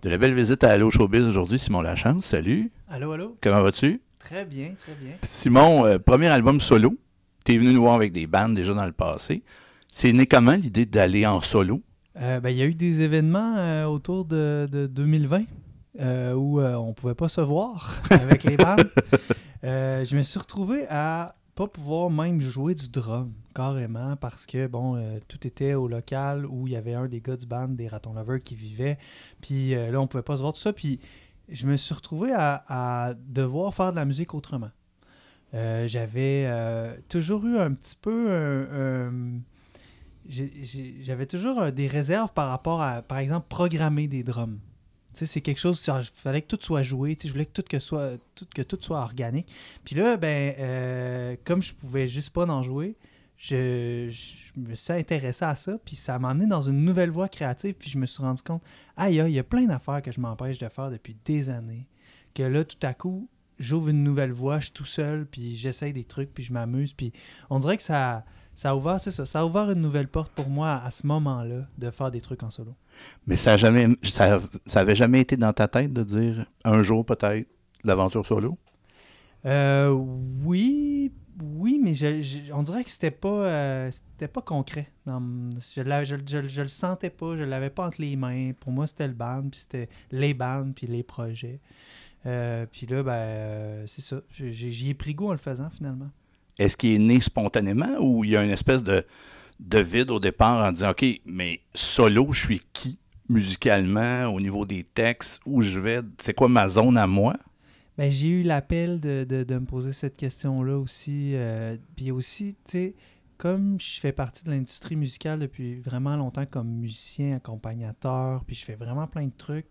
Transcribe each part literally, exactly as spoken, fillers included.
De la belle visite à Allo Showbiz aujourd'hui, Simon Lachance. Salut. Allô, allô. Comment vas-tu? Très bien, très bien. Simon, euh, premier album solo. Tu es venu nous voir avec des bandes déjà dans le passé. C'est né comment l'idée d'aller en solo? Euh, ben, il y a eu des événements euh, autour de, de deux mille vingt euh, où euh, on ne pouvait pas se voir avec les bandes. Euh, je me suis retrouvé à pas pouvoir même jouer du drum, carrément, parce que, bon, euh, tout était au local où il y avait un des gars du band, des Raton Lovers, qui vivait. Puis euh, là, on pouvait pas se voir, tout ça. Puis je me suis retrouvé à, à devoir faire de la musique autrement. Euh, j'avais euh, toujours eu un petit peu un... un j'ai, j'ai, j'avais toujours euh, des réserves par rapport à, par exemple, programmer des drums. Tu sais, c'est quelque chose, il fallait que tout soit joué, tu sais, je voulais que tout, que, soit, tout, que tout soit organique. Puis là, ben, euh, comme je pouvais juste pas en jouer, je, je me suis intéressé à ça, puis ça m'a amené dans une nouvelle voie créative, puis je me suis rendu compte, aïe, aïe, il y a plein d'affaires que je m'empêche de faire depuis des années, que là, tout à coup, j'ouvre une nouvelle voie, je suis tout seul, puis j'essaye des trucs, puis je m'amuse, puis on dirait que ça... Ça a ouvert, c'est ça, ça a ouvert une nouvelle porte pour moi à, à ce moment-là de faire des trucs en solo. Mais ça a jamais, ça, ça avait jamais été dans ta tête de dire un jour peut-être l'aventure solo? Euh, oui, oui, mais je, je, on dirait que c'était pas, euh, c'était pas concret. Dans, je, je, je, je le sentais pas, je l'avais pas entre les mains. Pour moi, c'était le band, puis c'était les bands, puis les projets. Euh, puis là, ben, euh, c'est ça. J'ai, j'y ai pris goût en le faisant finalement. Est-ce qu'il est né spontanément ou il y a une espèce de, de vide au départ en disant « OK, mais solo, je suis qui musicalement au niveau des textes? Où je vais? C'est quoi ma zone à moi? » Ben, j'ai eu l'appel de, de, de me poser cette question-là aussi. Euh, puis aussi, tu sais, comme je fais partie de l'industrie musicale depuis vraiment longtemps comme musicien, accompagnateur, puis je fais vraiment plein de trucs,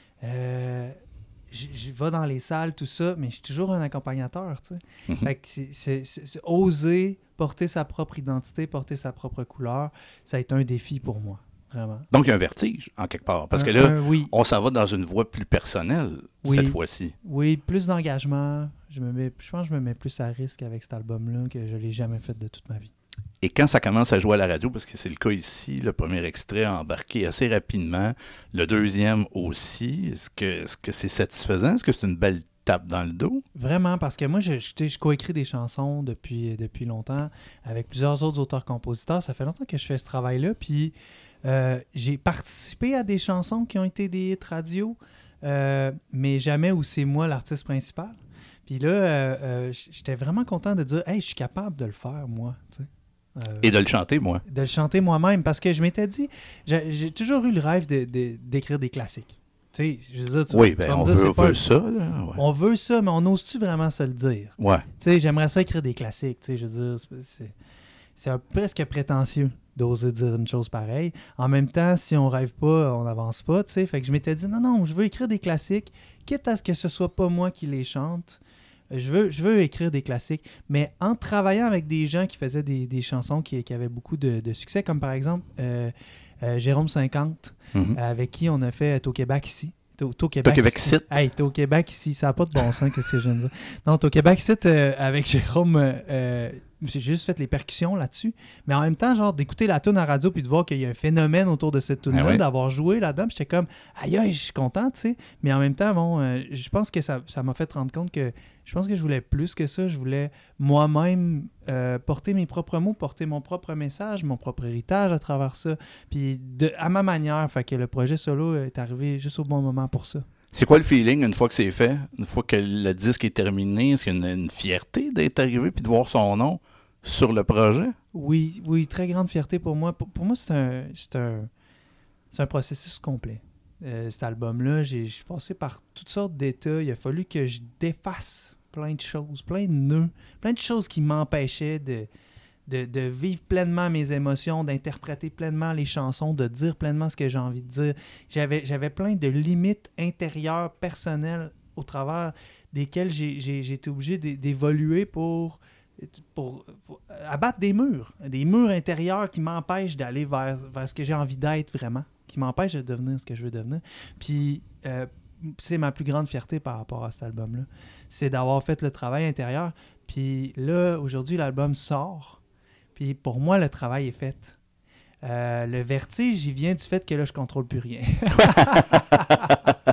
euh, je, je vais dans les salles, tout ça, mais je suis toujours un accompagnateur, tu sais. Mm-hmm. Fait que c'est, c'est, c'est, c'est oser porter sa propre identité, porter sa propre couleur, ça a été un défi pour moi, vraiment. Donc, il y a un vertige, en quelque part. Parce un, que là, un, oui. on s'en va dans une voie plus personnelle, oui. cette fois-ci. Oui, plus d'engagement. Je, me mets, je pense que je me mets plus à risque avec cet album-là que je ne l'ai jamais fait de toute ma vie. Et quand ça commence à jouer à la radio, parce que c'est le cas ici, le premier extrait a embarqué assez rapidement, le deuxième aussi, est-ce que, est-ce que c'est satisfaisant? Est-ce que c'est une belle tape dans le dos? Vraiment, parce que moi, je, je, je coécris des chansons depuis, depuis longtemps avec plusieurs autres auteurs-compositeurs. Ça fait longtemps que je fais ce travail-là, puis euh, j'ai participé à des chansons qui ont été des hits radio, euh, mais jamais où c'est moi l'artiste principal. Puis là, euh, euh, j'étais vraiment content de dire « Hey, je suis capable de le faire, moi. » tu sais. Euh, Et de le chanter, moi. De le chanter moi-même, parce que je m'étais dit, j'ai, j'ai toujours eu le rêve de, de, d'écrire des classiques. Tu sais, je veux dire, tu, oui, tu ben vas on me dire, veut, c'est pas veut un... ça. Là, ouais. On veut ça, mais on ose-tu vraiment se le dire? Ouais. Tu sais, j'aimerais ça écrire des classiques, tu sais, je veux dire, c'est, c'est un, presque prétentieux d'oser dire une chose pareille. En même temps, si on rêve pas, on n'avance pas, tu sais. Fait que je m'étais dit, non, non, je veux écrire des classiques, quitte à ce que ce soit pas moi qui les chante. Je veux, je veux écrire des classiques, mais en travaillant avec des gens qui faisaient des, des chansons qui, qui avaient beaucoup de, de succès, comme par exemple euh, euh, Jérôme cinquante, mm-hmm. avec qui on a fait Tau Québec ici. Tau, Tau Québec, Québec ici. Hey, Tau Québec ici, ça n'a pas de bon sens que ce que je viens de dire. Non, Tau Québec ici, euh, avec Jérôme, euh, j'ai juste fait les percussions là-dessus, mais en même temps, genre d'écouter la tune à radio puis de voir qu'il y a un phénomène autour de cette tune-là, ah ouais. d'avoir joué là-dedans, puis j'étais comme, aïe, aïe, je suis content, tu sais, mais en même temps, bon, euh, je pense que ça, ça m'a fait rendre compte que je pense que je voulais plus que ça. Je voulais moi-même euh, porter mes propres mots, porter mon propre message, mon propre héritage à travers ça. Puis de, à ma manière, fait que le projet solo est arrivé juste au bon moment pour ça. C'est quoi le feeling une fois que c'est fait? Une fois que le disque est terminé, est-ce qu'il y a une, une fierté d'être arrivé puis de voir son nom sur le projet? Oui, oui, très grande fierté pour moi. Pour, pour moi, c'est un, c'est un, c'est un processus complet. Euh, cet album-là, j'ai, j'ai passé par toutes sortes d'états. Il a fallu que je défasse plein de choses, plein de nœuds, plein de choses qui m'empêchaient de, de, de vivre pleinement mes émotions, d'interpréter pleinement les chansons, de dire pleinement ce que j'ai envie de dire. J'avais, j'avais plein de limites intérieures, personnelles, au travers desquelles j'ai, j'ai, j'ai été obligé d'évoluer pour, pour, pour abattre des murs, des murs intérieurs qui m'empêchent d'aller vers, vers ce que j'ai envie d'être vraiment, qui m'empêchent de devenir ce que je veux devenir. Puis, euh, c'est ma plus grande fierté par rapport à cet album-là. C'est d'avoir fait le travail intérieur. Puis là, aujourd'hui, l'album sort. Puis pour moi, le travail est fait. Euh, le vertige, il vient du fait que là, je contrôle plus rien.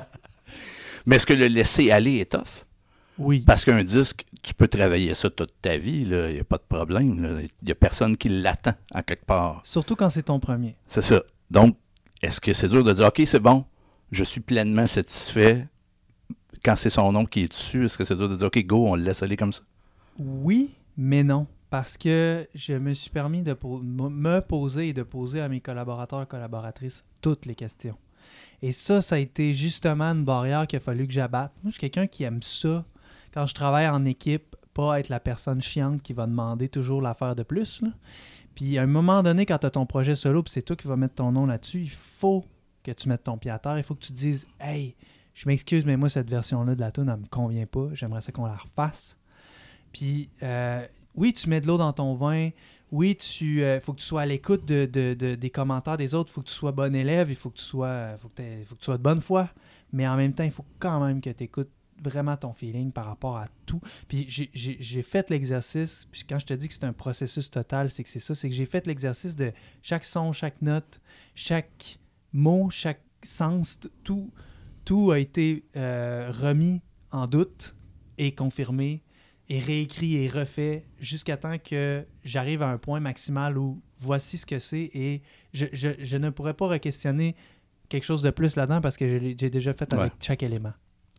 Mais est-ce que le laisser aller est tough? Oui. Parce qu'un disque, tu peux travailler ça toute ta vie, il n'y a pas de problème. Il n'y a personne qui l'attend en quelque part. Surtout quand c'est ton premier. C'est ça. Donc, est-ce que c'est dur de dire, OK, c'est bon, je suis pleinement satisfait quand c'est son nom qui est dessus? Est-ce que c'est dur de dire, OK, go, on le laisse aller comme ça? Oui, mais non. Parce que je me suis permis de po- me poser et de poser à mes collaborateurs et collaboratrices toutes les questions. Et ça, ça a été justement une barrière qu'il a fallu que j'abatte. Moi, je suis quelqu'un qui aime ça. Quand je travaille en équipe, pas être la personne chiante qui va demander toujours l'affaire de plus, là. Puis à un moment donné, quand tu as ton projet solo, puis c'est toi qui vas mettre ton nom là-dessus, il faut que tu mettes ton pied à terre. Il faut que tu te dises « Hey, je m'excuse, mais moi, cette version-là de la tune, elle me convient pas. J'aimerais ça qu'on la refasse. » Puis euh, oui, tu mets de l'eau dans ton vin. Oui, il euh, faut que tu sois à l'écoute de, de, de, des commentaires des autres. Il faut que tu sois bon élève. Il faut que tu sois, faut que faut que tu sois de bonne foi. Mais en même temps, il faut quand même que tu écoutes vraiment ton feeling par rapport à tout. Puis j'ai, j'ai, j'ai fait l'exercice, puis quand je te dis que c'est un processus total, c'est que c'est ça, c'est que j'ai fait l'exercice de chaque son, chaque note, chaque mot, chaque sens, tout, tout a été euh, remis en doute et confirmé et réécrit et refait jusqu'à temps que j'arrive à un point maximal où voici ce que c'est et je, je, je ne pourrais pas re-questionner quelque chose de plus là-dedans parce que je j'ai déjà fait avec ouais. chaque élément.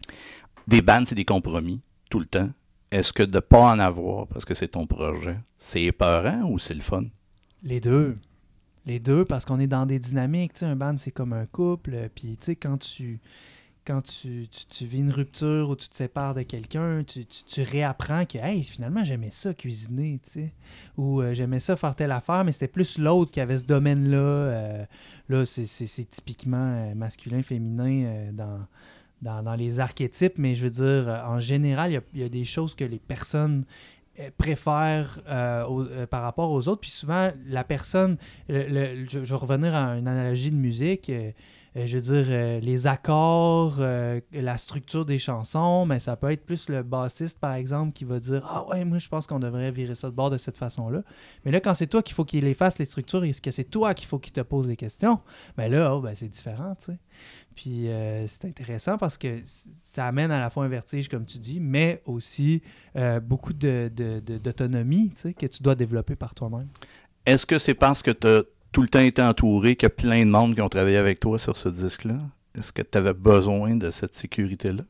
Des bandes, c'est des compromis, tout le temps. Est-ce que de ne pas en avoir, parce que c'est ton projet, c'est épeurant ou c'est le fun? Les deux. Les deux, parce qu'on est dans des dynamiques. Tu sais, un band, c'est comme un couple. Puis, tu sais, quand tu... Quand tu, tu, tu vis une rupture ou tu te sépares de quelqu'un, tu, tu, tu réapprends que hey, finalement, j'aimais ça cuisiner, tu sais. Ou euh, j'aimais ça faire telle affaire, mais c'était plus l'autre qui avait ce domaine-là. Euh, là, c'est, c'est, c'est typiquement masculin, féminin euh, dans, dans, dans les archétypes, mais je veux dire, euh, en général, il y, y a des choses que les personnes euh, préfèrent euh, au, euh, par rapport aux autres. Puis souvent, la personne, le, le, je, je vais revenir à une analogie de musique. Euh, Euh, je veux dire, euh, les accords, euh, la structure des chansons, mais ça peut être plus le bassiste, par exemple, qui va dire « Ah ouais, moi, je pense qu'on devrait virer ça de bord de cette façon-là. » Mais là, quand c'est toi qu'il faut qu'il les fasse, les structures, et que c'est toi qu'il faut qu'il te pose les questions, bien là, oh, ben, c'est différent, tu sais. Puis euh, c'est intéressant parce que ça amène à la fois un vertige, comme tu dis, mais aussi euh, beaucoup de, de, de, d'autonomie, tu sais, que tu dois développer par toi-même. Est-ce que c'est parce que tu as tout le temps été entouré, qu'il y a plein de monde qui ont travaillé avec toi sur ce disque-là? Est-ce que tu avais besoin de cette sécurité-là?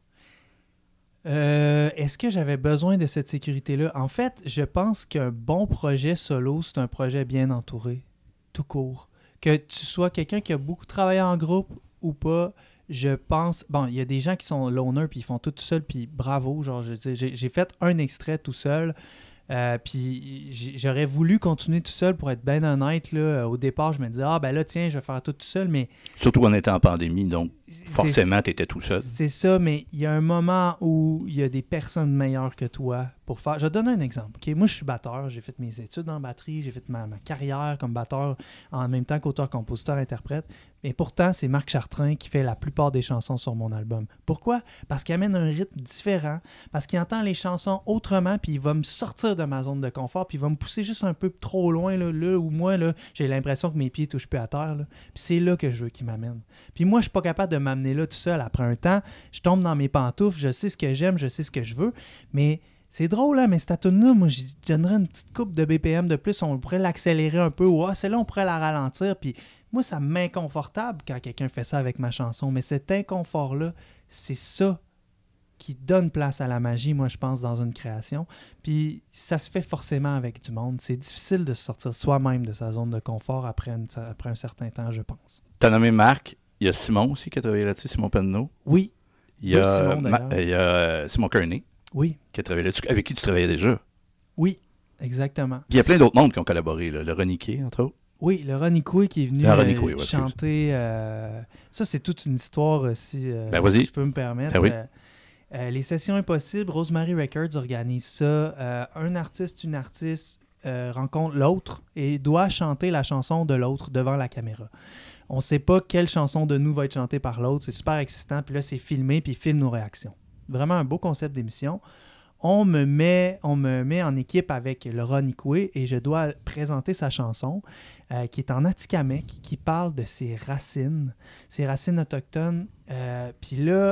Euh, est-ce que j'avais besoin de cette sécurité-là? En fait, je pense qu'un bon projet solo, c'est un projet bien entouré, tout court. Que tu sois quelqu'un qui a beaucoup travaillé en groupe ou pas, je pense... Bon, il y a des gens qui sont loners puis ils font tout seul, puis bravo, genre, j'ai, j'ai fait un extrait tout seul. Euh, puis j'aurais voulu continuer tout seul pour être bien honnête. Là. Au départ, je me disais, ah ben là, tiens, je vais faire tout tout seul. Mais surtout qu'on était en pandémie, donc forcément, tu étais tout seul. C'est ça, mais il y a un moment où il y a des personnes meilleures que toi pour faire... Je vais te donner un exemple. Okay? Moi, je suis batteur, j'ai fait mes études en batterie, j'ai fait ma, ma carrière comme batteur en même temps qu'auteur, compositeur, interprète. Mais pourtant, c'est Marc Chartrain qui fait la plupart des chansons sur mon album. Pourquoi? Parce qu'il amène un rythme différent, parce qu'il entend les chansons autrement, puis il va me sortir de ma zone de confort, puis il va me pousser juste un peu trop loin, là, là où moi, là, j'ai l'impression que mes pieds ne touchent plus à terre. Là. Puis c'est là que je veux qu'il m'amène. Puis moi, je suis pas capable de m'amener là tout seul. Après un temps, je tombe dans mes pantoufles, je sais ce que j'aime, je sais ce que je veux, mais... C'est drôle, hein, mais cette tune-là, moi, je donnerais une petite coupe de B P M de plus, on pourrait l'accélérer un peu, ou ah, celle-là, on pourrait la ralentir, puis moi, ça me met inconfortable quand quelqu'un fait ça avec ma chanson, mais cet inconfort-là, c'est ça qui donne place à la magie, moi, je pense, dans une création, puis ça se fait forcément avec du monde. C'est difficile de sortir soi-même de sa zone de confort après, une, après un certain temps, je pense. Tu as nommé Marc, il y a Simon aussi qui a travaillé là-dessus, Simon Penneau. Oui, il y a, Simon, Ma- il y a Simon Kearney. Oui. Qui a travaillé là-dessus, avec qui tu travaillais déjà. Oui, exactement. Puis il y a plein d'autres mondes qui ont collaboré, là. Le Roniquet, entre autres. Oui, le Roniquet qui est venu euh, Roniquet, ouais, chanter. Euh, ça, c'est toute une histoire aussi, euh, ben, vas-y. si je peux me permettre. Ben, oui. euh, euh, les Sessions Impossibles, Rosemary Records organise ça. Euh, un artiste, une artiste euh, rencontre l'autre et doit chanter la chanson de l'autre devant la caméra. On ne sait pas quelle chanson de nous va être chantée par l'autre. C'est super excitant. Puis là, c'est filmé, puis il filme nos réactions. Vraiment un beau concept d'émission. On me met, on me met en équipe avec le Roniquet et je dois présenter sa chanson euh, qui est en Atikamekw, qui parle de ses racines, ses racines autochtones. Euh, Puis là,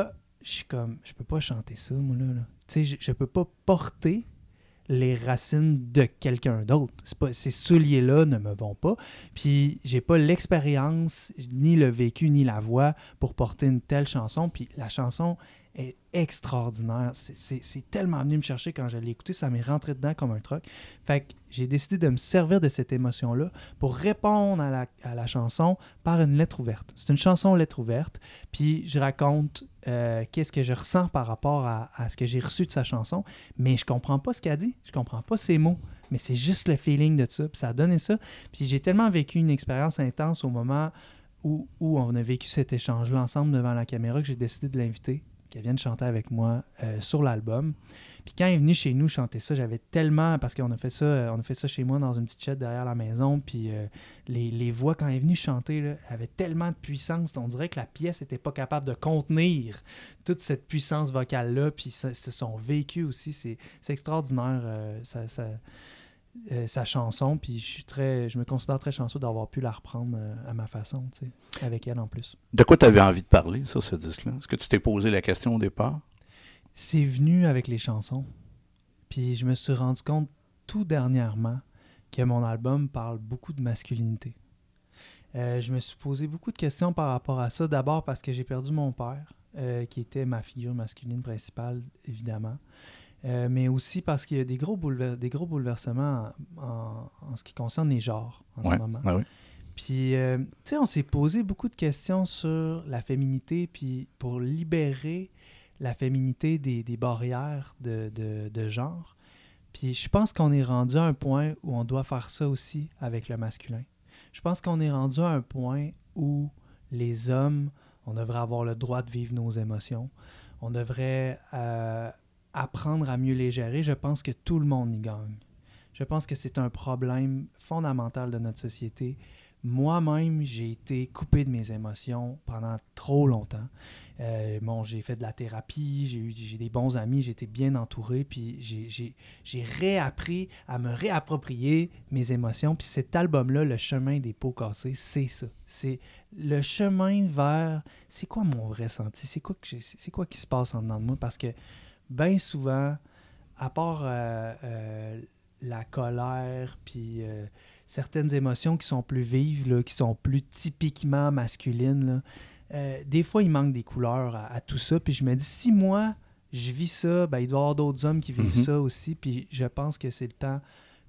je suis comme, je peux pas chanter ça, moi, là. là. Tu sais, je, je peux pas porter les racines de quelqu'un d'autre. C'est pas, ces souliers-là ne me vont pas. Puis j'ai pas l'expérience, ni le vécu, ni la voix pour porter une telle chanson. Puis la chanson est extraordinaire. C'est, c'est, c'est tellement venu me chercher quand je l'ai écouté, ça m'est rentré dedans comme un truc. Fait que j'ai décidé de me servir de cette émotion-là pour répondre à la, à la chanson par une lettre ouverte. C'est une chanson lettre ouverte, puis je raconte euh, qu'est-ce que je ressens par rapport à, à ce que j'ai reçu de sa chanson, mais je comprends pas ce qu'elle dit, je comprends pas ses mots, mais c'est juste le feeling de ça, puis ça a donné ça. Puis j'ai tellement vécu une expérience intense au moment où, où on a vécu cet échange-là ensemble devant la caméra que j'ai décidé de l'inviter, qu'elle vienne chanter avec moi euh, sur l'album. Puis quand elle est venue chez nous chanter ça, j'avais tellement... Parce qu'on a fait ça euh, on a fait ça chez moi dans une petite chatte derrière la maison, puis euh, les, les voix, quand elle est venue chanter, là, avaient tellement de puissance, on dirait que la pièce n'était pas capable de contenir toute cette puissance vocale-là, puis ça, c'est son vécu aussi, c'est, c'est extraordinaire, euh, ça... ça Euh, sa chanson, puis je suis très, je me considère très chanceux d'avoir pu la reprendre euh, à ma façon, tu sais, avec elle en plus. De quoi tu avais envie de parler sur ce disque-là? Est-ce que tu t'es posé la question au départ? C'est venu avec les chansons. Puis je me suis rendu compte tout dernièrement que mon album parle beaucoup de masculinité. Euh, je me suis posé beaucoup de questions par rapport à ça. D'abord parce que j'ai perdu mon père, euh, qui était ma figure masculine principale, évidemment. Euh, mais aussi parce qu'il y a des gros, boulever- des gros bouleversements en, en, en ce qui concerne les genres en ouais, ce moment. Ouais, ouais. Puis, euh, tu sais, on s'est posé beaucoup de questions sur la féminité, puis pour libérer la féminité des, des barrières de, de, de genre. Puis je pense qu'on est rendu à un point où on doit faire ça aussi avec le masculin. Je pense qu'on est rendu à un point où les hommes, on devrait avoir le droit de vivre nos émotions. On devrait... Euh, apprendre à mieux les gérer, je pense que tout le monde y gagne. Je pense que c'est un problème fondamental de notre société. Moi-même, j'ai été coupé de mes émotions pendant trop longtemps. Euh, bon, j'ai fait de la thérapie, j'ai eu j'ai des bons amis, j'ai été bien entouré, puis j'ai, j'ai, j'ai réappris à me réapproprier mes émotions. Puis cet album-là, Le chemin des pots cassés, c'est ça. C'est le chemin vers... C'est quoi mon vrai senti? C'est quoi, que j'ai, c'est quoi qui se passe en dedans de moi? Parce que bien souvent, à part euh, euh, la colère, puis euh, certaines émotions qui sont plus vives, là, qui sont plus typiquement masculines, là, euh, des fois, il manque des couleurs à, à tout ça. Puis je me dis, si moi, je vis ça, ben, il doit y avoir d'autres hommes qui vivent mm-hmm. ça aussi. Puis je pense que c'est le temps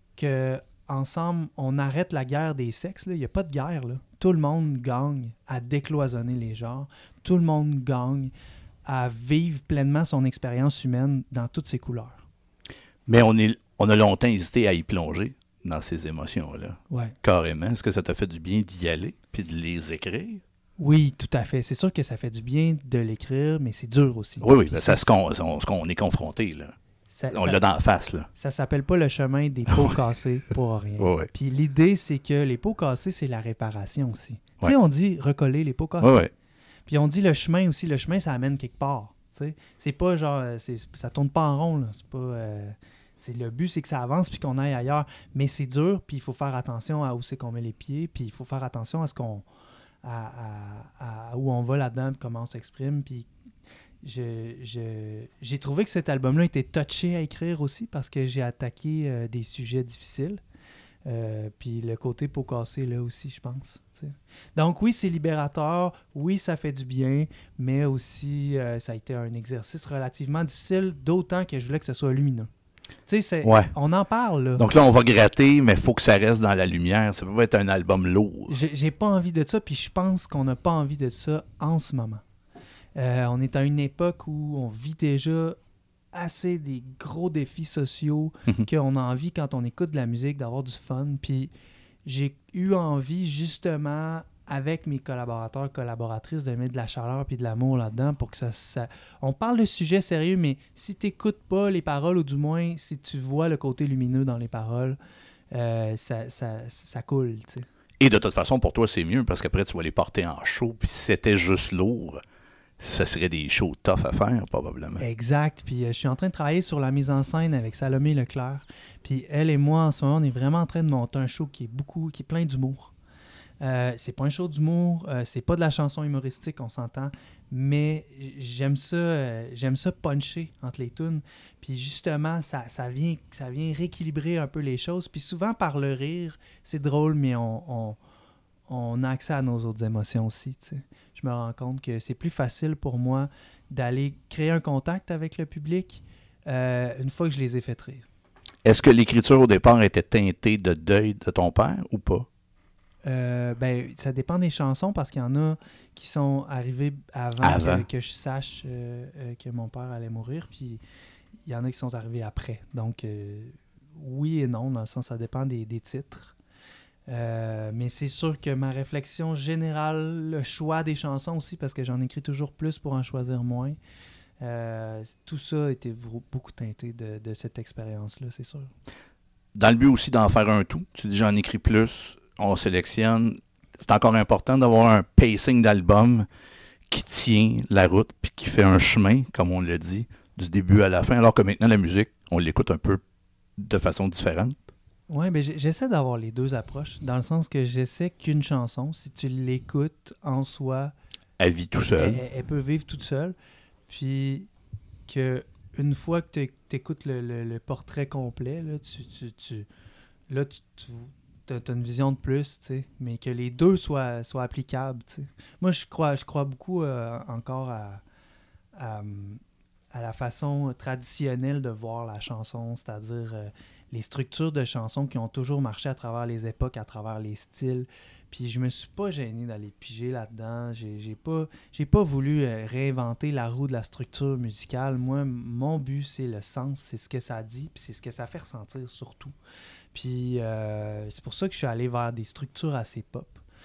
qu'ensemble, on arrête la guerre des sexes. Là. Il n'y a pas de guerre. Là. Tout le monde gagne à décloisonner les genres. Tout le monde gagne à vivre pleinement son expérience humaine dans toutes ses couleurs. Mais on, est, on a longtemps hésité à y plonger dans ces émotions-là. Ouais. Carrément. Est-ce que ça t'a fait du bien d'y aller puis de les écrire? Oui, tout à fait. C'est sûr que ça fait du bien de l'écrire, mais c'est dur aussi. Oui, oui. Ben, c'est ce qu'on, ce qu'on est confronté, là. Ça, on ça, l'a dans la face, là. Ça s'appelle pas le chemin des pots cassés pour rien. Oui, oui. Puis l'idée, c'est que les pots cassés, c'est la réparation aussi. Ouais. Tu sais, on dit recoller les pots cassés. Oui, oui. Puis on dit le chemin aussi, le chemin, ça amène quelque part. T'sais. C'est pas genre, c'est, ça tourne pas en rond. Là. C'est pas, euh, c'est, le but, c'est que ça avance puis qu'on aille ailleurs. Mais c'est dur, puis il faut faire attention à où c'est qu'on met les pieds, puis il faut faire attention à ce qu'on, à, à, à où on va là-dedans, puis comment on s'exprime. Puis je, je, j'ai trouvé que cet album-là était touché à écrire aussi parce que j'ai attaqué euh, des sujets difficiles. Euh, puis le côté pot cassé là aussi, je pense. T'sais. Donc oui, c'est libérateur, oui, ça fait du bien, mais aussi euh, ça a été un exercice relativement difficile, d'autant que je voulais que ce soit lumineux. Tu sais, ouais. On en parle là. Donc là, on va gratter, mais il faut que ça reste dans la lumière. Ça peut pas être un album lourd. J'ai, j'ai pas envie de ça, puis je pense qu'on n'a pas envie de ça en ce moment. Euh, on est à une époque où on vit déjà assez des gros défis sociaux qu'on a envie, quand on écoute de la musique, d'avoir du fun. Puis j'ai eu envie, justement, avec mes collaborateurs, collaboratrices, de mettre de la chaleur puis de l'amour là-dedans pour que ça... ça... On parle de sujets sérieux, mais si tu n'écoutes pas les paroles, ou du moins, si tu vois le côté lumineux dans les paroles, euh, ça, ça, ça coule, tu sais. Et de toute façon, pour toi, c'est mieux, parce qu'après, tu vas les porter en show, puis si c'était juste lourd... ça serait des shows tough à faire, probablement. Exact. Puis euh, je suis en train de travailler sur la mise en scène avec Salomé Leclerc. Puis elle et moi, en ce moment, on est vraiment en train de monter un show qui est beaucoup, qui est plein d'humour. Euh, c'est pas un show d'humour, euh, c'est pas de la chanson humoristique, on s'entend, mais j'aime ça, euh, j'aime ça puncher entre les tunes. Puis justement, ça, ça, vient, ça vient rééquilibrer un peu les choses. Puis souvent, par le rire, c'est drôle, mais on, on, on a accès à nos autres émotions aussi. T'sais. Je me rends compte que c'est plus facile pour moi d'aller créer un contact avec le public euh, une fois que je les ai fait rire. Est-ce que l'écriture au départ était teintée de deuil de ton père ou pas? Euh, ben, ça dépend des chansons parce qu'il y en a qui sont arrivées avant, avant. Que, que je sache euh, euh, que mon père allait mourir, puis il y en a qui sont arrivées après. Donc, euh, oui et non, dans le sens, ça dépend des, des titres. Euh, mais c'est sûr que ma réflexion générale, le choix des chansons aussi, parce que j'en écris toujours plus pour en choisir moins, euh, tout ça a été beaucoup teinté de, de cette expérience-là, c'est sûr. Dans le but aussi d'en faire un tout, tu dis j'en écris plus, on sélectionne. C'est encore important d'avoir un pacing d'album qui tient la route puis qui fait un chemin, comme on l'a dit, du début à la fin, alors que maintenant, la musique, on l'écoute un peu de façon différente. Oui, mais j'essaie d'avoir les deux approches, dans le sens que j'essaie qu'une chanson, si tu l'écoutes en soi... Elle vit tout seul. Elle, elle peut vivre toute seule, puis que une fois que tu écoutes le, le, le portrait complet, là, tu, tu, tu, là, tu, tu as une vision de plus, tu sais, mais que les deux soient, soient applicables, tu sais. Moi, je crois, je crois beaucoup euh, encore à, à, à la façon traditionnelle de voir la chanson, c'est-à-dire euh, les structures de chansons qui ont toujours marché à travers les époques, à travers les styles. Puis je me suis pas gêné d'aller piger là-dedans. J'ai, j'ai pas, j'ai pas voulu euh, réinventer la roue de la structure musicale. Moi, mon but, c'est le sens, c'est ce que ça dit, puis c'est ce que ça fait ressentir surtout. Puis euh, c'est pour ça que je suis allé vers des structures assez pop.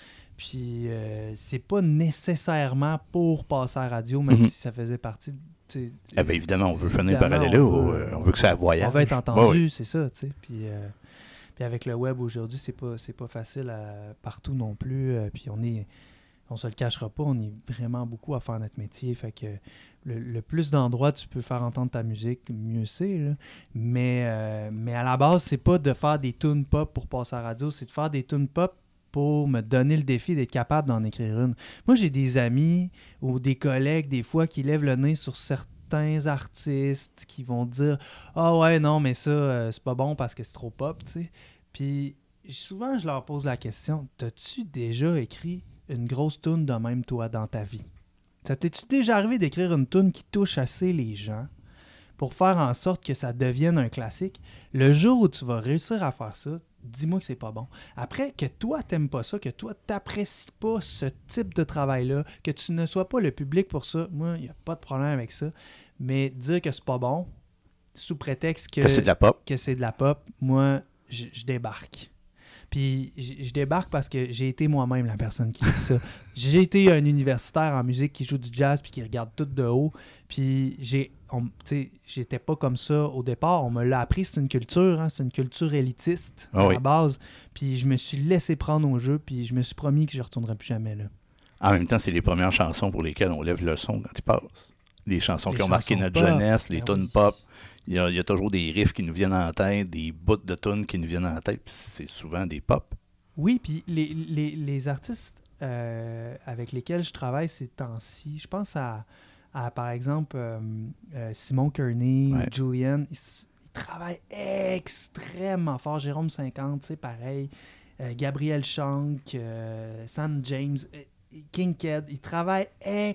Puis euh, c'est pas nécessairement pour passer à la radio, même mm-hmm. si ça faisait partie de... Eh bien, évidemment, on veut finir par aller là, on veut, on veut que ça voyage. On veut être entendu, oui, oui. c'est ça, tu sais. Puis, euh, puis avec le web aujourd'hui, c'est pas, c'est pas facile à, partout non plus. Euh, puis on est, on se le cachera pas, on est vraiment beaucoup à faire notre métier. Fait que le, le plus d'endroits tu peux faire entendre ta musique, mieux c'est. Là. Mais, euh, mais à la base, c'est pas de faire des tunes pop pour passer à la radio, c'est de faire des tunes pop pour me donner le défi d'être capable d'en écrire une. Moi, j'ai des amis ou des collègues, des fois, qui lèvent le nez sur certains artistes qui vont dire « Ah ouais, non, mais ça, euh, c'est pas bon parce que c'est trop pop, tu sais. » Puis souvent, je leur pose la question « T'as-tu déjà écrit une grosse toune de même, toi, dans ta vie? Ça t'es-tu déjà arrivé d'écrire une toune qui touche assez les gens pour faire en sorte que ça devienne un classique? Le jour où tu vas réussir à faire ça, dis-moi que c'est pas bon. Après, que toi, t'aimes pas ça, que toi, t'apprécies pas ce type de travail-là, que tu ne sois pas le public pour ça, moi, il n'y a pas de problème avec ça. Mais dire que c'est pas bon, sous prétexte que, que c'est de la pop, que c'est de la pop, moi, je, je débarque. Puis je, je débarque parce que j'ai été moi-même la personne qui dit ça. J'ai été un universitaire en musique qui joue du jazz puis qui regarde tout de haut. Puis j'ai, on, j'étais pas comme ça au départ. On me l'a appris, c'est une culture, hein, c'est une culture élitiste ah à oui. la base. Puis je me suis laissé prendre au jeu puis je me suis promis que je ne retournerai plus jamais là. En même temps, c'est les premières chansons pour lesquelles on lève le son quand ils passent. Les chansons les qui ont marqué notre pop, jeunesse, les tunes oui. pop. Il y, a, il y a toujours des riffs qui nous viennent en tête, des bouts de tunes qui nous viennent en tête, puis c'est souvent des pop. Oui, puis les, les, les artistes euh, avec lesquels je travaille ces temps-ci, je pense à, à par exemple, euh, euh, Simon Kearney, ouais. Julian, ils, ils travaillent extrêmement fort. Jérôme cinquante, c'est pareil. Euh, Gabriel Shank, euh, Sam James, euh, King Ked, ils travaillent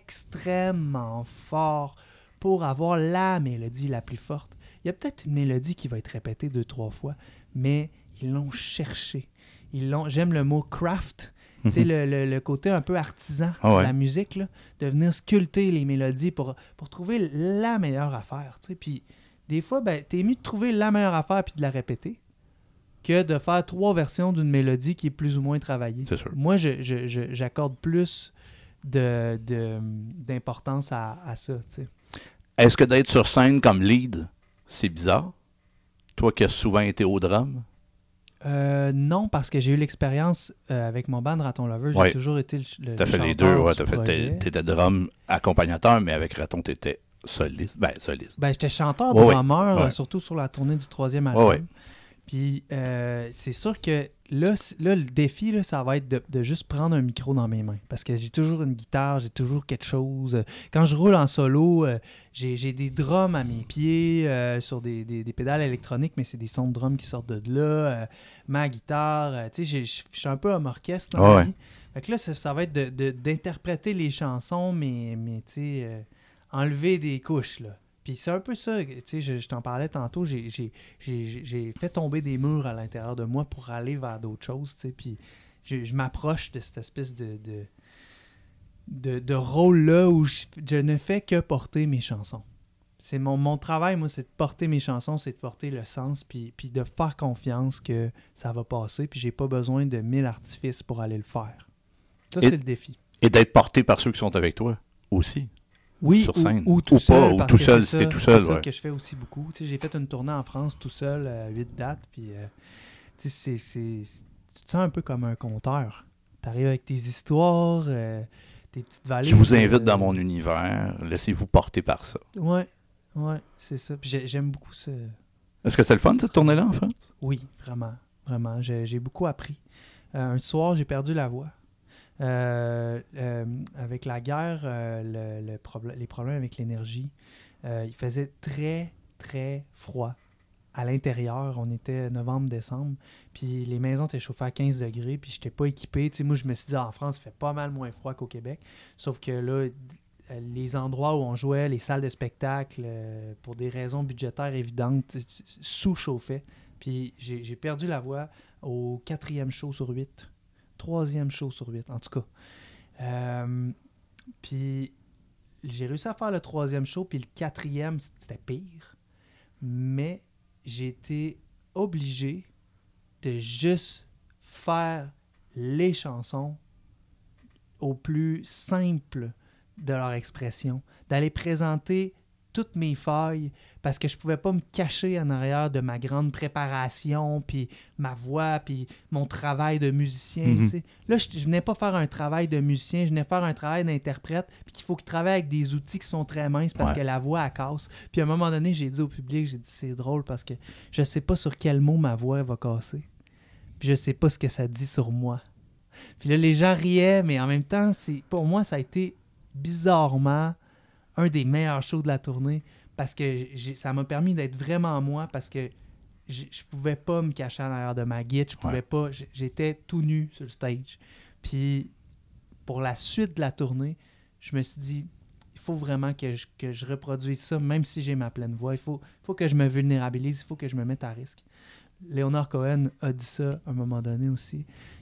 extrêmement fort pour avoir la mélodie la plus forte. Il y a peut-être une mélodie qui va être répétée deux, trois fois, mais ils l'ont cherché. Ils l'ont, j'aime le mot craft, mm-hmm. c'est le, le, le côté un peu artisan oh ouais. de la musique, là, de venir sculpter les mélodies pour, pour trouver la meilleure affaire. Puis des fois, ben, t'es mieux de trouver la meilleure affaire puis de la répéter que de faire trois versions d'une mélodie qui est plus ou moins travaillée. C'est sûr. Moi, je, je, je, j'accorde plus de, de, d'importance à, à ça. T'sais. Est-ce que d'être sur scène comme lead, c'est bizarre? Toi qui as souvent été au drum? Euh, non, parce que j'ai eu l'expérience euh, avec mon band Raton Lover. J'ai ouais. toujours été le, le T'as fait les deux, ouais. T'as fait, t'es, t'étais drum accompagnateur, mais avec Raton, t'étais soliste. Ben, soliste. Ben, j'étais chanteur, ouais, drummer, ouais. euh, surtout sur la tournée du troisième album. Ouais, ouais. Puis, euh, c'est sûr que là, là, le défi, là, ça va être de, de juste prendre un micro dans mes mains. Parce que j'ai toujours une guitare, j'ai toujours quelque chose. Quand je roule en solo, euh, j'ai, j'ai des drums à mes pieds euh, sur des, des, des pédales électroniques, mais c'est des sons de drums qui sortent de là. Euh, ma guitare, euh, tu sais, je suis un peu homme orchestre dans oh, la ouais. vie. Fait que là, ça, ça va être de, de, d'interpréter les chansons, mais, mais tu sais, euh, enlever des couches, là. Puis c'est un peu ça, tu sais, je, je t'en parlais tantôt, j'ai, j'ai, j'ai, j'ai fait tomber des murs à l'intérieur de moi pour aller vers d'autres choses, tu sais, puis je, je m'approche de cette espèce de, de, de, de rôle-là où je, je ne fais que porter mes chansons. C'est mon, mon travail, moi, c'est de porter mes chansons, c'est de porter le sens, puis, puis de faire confiance que ça va passer, puis j'ai pas besoin de mille artifices pour aller le faire. Ça, et, c'est le défi. Et d'être porté par ceux qui sont avec toi aussi. Oui, sur ou, scène. ou tout ou seul. Pas, ou tout seul, si t'es tout seul. C'est ouais. ça que je fais aussi beaucoup. Tu sais, j'ai fait une tournée en France tout seul, à huit dates, puis euh, tu sais, c'est, c'est, c'est, tu te sens un peu comme un conteur. Tu arrives avec tes histoires, euh, tes petites valises. Je vous invite euh, dans mon univers. Laissez-vous porter par ça. Oui, ouais, c'est ça. Puis j'ai, j'aime beaucoup ça. Est-ce que c'était le fun, cette tournée-là, en France? Oui, vraiment. Vraiment. J'ai, j'ai beaucoup appris. Euh, un soir, j'ai perdu la voix. Euh, euh, avec la guerre, euh, le, le proble- les problèmes avec l'énergie, euh, il faisait très, très froid. À l'intérieur, on était novembre-décembre, puis les maisons étaient chauffées à quinze degrés, puis je n'étais pas équipé. Tu sais, moi, je me suis dit, en France, il fait pas mal moins froid qu'au Québec. Sauf que là, les endroits où on jouait, les salles de spectacle, euh, pour des raisons budgétaires évidentes, sous-chauffaient. Puis j'ai, j'ai perdu la voix au quatrième show sur huit. Troisième show sur huit, en tout cas. Euh, puis j'ai réussi à faire le troisième show, puis le quatrième, c'était pire. Mais j'ai été obligé de juste faire les chansons au plus simple de leur expression, d'aller présenter toutes mes failles, parce que je pouvais pas me cacher en arrière de ma grande préparation, puis ma voix, puis mon travail de musicien. Mm-hmm. Tu sais. Là, je, je venais pas faire un travail de musicien, je venais faire un travail d'interprète, puis qu'il faut qu'il travaille avec des outils qui sont très minces, parce ouais. que la voix, elle casse. Puis à un moment donné, j'ai dit au public, j'ai dit, c'est drôle, parce que je sais pas sur quel mot ma voix va casser. Puis je sais pas ce que ça dit sur moi. Puis là, les gens riaient, mais en même temps, c'est pour moi, ça a été bizarrement un des meilleurs shows de la tournée, parce que j'ai, ça m'a permis d'être vraiment moi, parce que je pouvais pas me cacher en arrière de ma guitare, je pouvais ouais. pas, j'étais tout nu sur le stage. Puis pour la suite de la tournée, je me suis dit, il faut vraiment que je, que je reproduise ça, même si j'ai ma pleine voix. Il faut, faut que je me vulnérabilise, il faut que je me mette à risque. Leonard Cohen a dit ça à un moment donné aussi.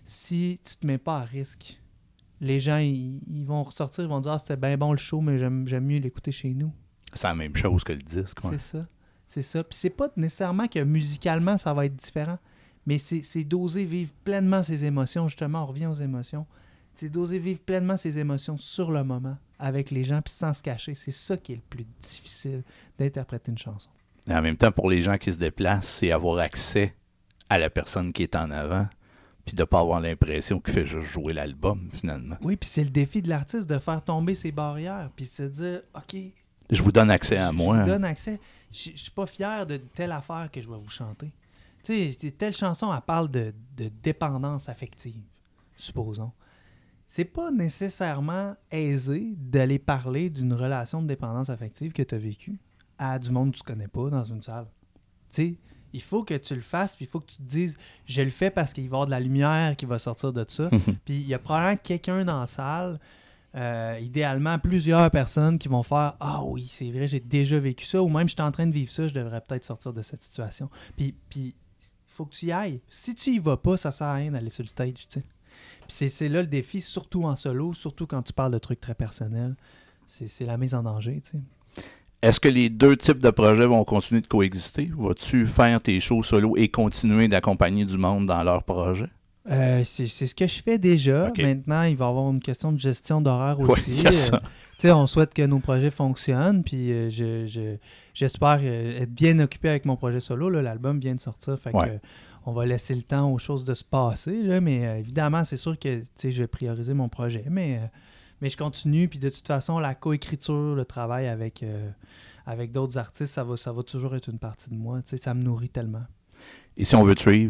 Si tu te mets pas à risque, les gens, ils, ils vont ressortir, ils vont dire « Ah, c'était bien bon le show, mais j'aime, j'aime mieux l'écouter chez nous. » C'est la même chose que le disque. Ouais. C'est ça. C'est ça. Puis c'est pas nécessairement que musicalement, ça va être différent, mais c'est, c'est d'oser vivre pleinement ses émotions. Justement, on revient aux émotions. C'est d'oser vivre pleinement ses émotions sur le moment, avec les gens, puis sans se cacher. C'est ça qui est le plus difficile d'interpréter une chanson. Et en même temps, pour les gens qui se déplacent, c'est avoir accès à la personne qui est en avant, puis de ne pas avoir l'impression qu'il fait juste jouer l'album, finalement. Oui, puis c'est le défi de l'artiste de faire tomber ses barrières, puis se dire, OK... Je vous donne accès à je, moi. Je vous donne accès. Je ne suis pas fier de telle affaire que je vais vous chanter. Tu sais, telle chanson, elle parle de, de dépendance affective, supposons. C'est pas nécessairement aisé d'aller parler d'une relation de dépendance affective que tu as vécue à du monde que tu connais pas dans une salle. Tu sais, il faut que tu le fasses, puis il faut que tu te dises, je le fais parce qu'il va y avoir de la lumière qui va sortir de ça. Puis il y a probablement quelqu'un dans la salle, euh, idéalement plusieurs personnes qui vont faire, ah oui, c'est vrai, j'ai déjà vécu ça, ou même je suis en train de vivre ça, je devrais peut-être sortir de cette situation. Puis il faut que tu y ailles. Si tu y vas pas, ça sert à rien d'aller sur le stage, tu sais. Puis c'est, c'est là le défi, surtout en solo, surtout quand tu parles de trucs très personnels. C'est, c'est la mise en danger, tu sais. Est-ce que les deux types de projets vont continuer de coexister? Vas-tu faire tes shows solo et continuer d'accompagner du monde dans leurs projets? Euh, c'est, c'est ce que je fais déjà. Okay. Maintenant, il va y avoir une question de gestion d'horaire aussi. Oui, il y a ça. Euh, on souhaite que nos projets fonctionnent, puis euh, je, je, j'espère euh, être bien occupé avec mon projet solo. Là, l'album vient de sortir, fait ouais. que, euh, on va laisser le temps aux choses de se passer, là, mais euh, évidemment, c'est sûr que je vais prioriser mon projet, mais... Euh, Mais je continue, puis de toute façon, la coécriture, le travail avec, euh, avec d'autres artistes, ça va, ça va toujours être une partie de moi. Tu sais, ça me nourrit tellement. Et si on veut te suivre,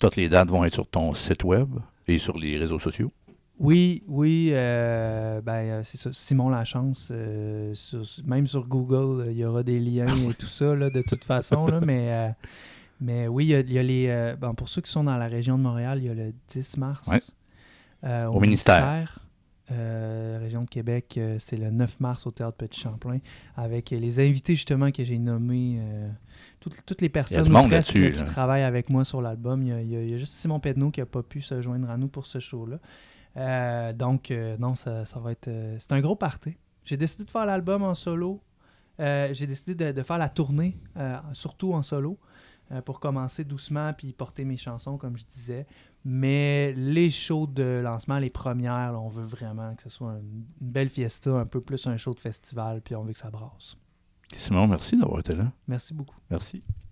toutes les dates vont être sur ton site web et sur les réseaux sociaux. Oui, oui, euh, ben euh, c'est ça, Simon Lachance, euh, sur- même sur Google, il y aura des liens et tout ça, là, de toute façon, là, mais, euh, mais oui, il y a, il y a les, euh, bon, pour ceux qui sont dans la région de Montréal, il y a le dix mars Ouais. euh, Au ministère. Euh, région de Québec, euh, c'est le neuf mars au Théâtre Petit-Champlain, avec les invités justement que j'ai nommés, euh, toutes, toutes les personnes du ou monde presque, là-dessus, là, qui là. travaillent avec moi sur l'album. Il y a, il y a- il y a juste Simon Pedneau qui n'a pas pu se joindre à nous pour ce show-là. Euh, donc, euh, non, ça, ça va être... euh, c'est un gros party. J'ai décidé de faire l'album en solo. Euh, j'ai décidé de, de faire la tournée, euh, surtout en solo, euh, pour commencer doucement puis porter mes chansons, comme je disais. Mais les shows de lancement, les premières, là, on veut vraiment que ce soit une, une belle fiesta, un peu plus un show de festival, puis on veut que ça brasse. Simon, merci d'avoir été là. Merci beaucoup. Merci.